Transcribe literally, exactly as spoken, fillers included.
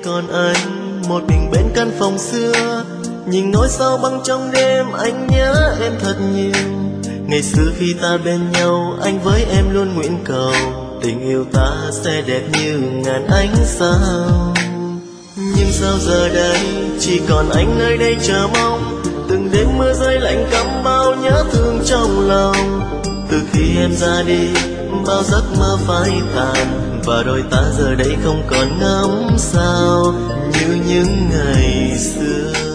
còn anh một mình bên căn phòng xưa, nhìn ngôi sao băng trong đêm anh nhớ em thật nhiều. Ngày xưa khi ta bên nhau anh với em luôn nguyện cầu tình yêu ta sẽ đẹp như ngàn ánh sao. Nhưng sao giờ đây chỉ còn anh nơi đây chờ mong, từng đêm mưa rơi lạnh cắm bao nhớ thương trong lòng. Từ khi em ra đi bao giấc mơ phai tàn, và đôi ta giờ đây không còn ngắm sao như những ngày xưa.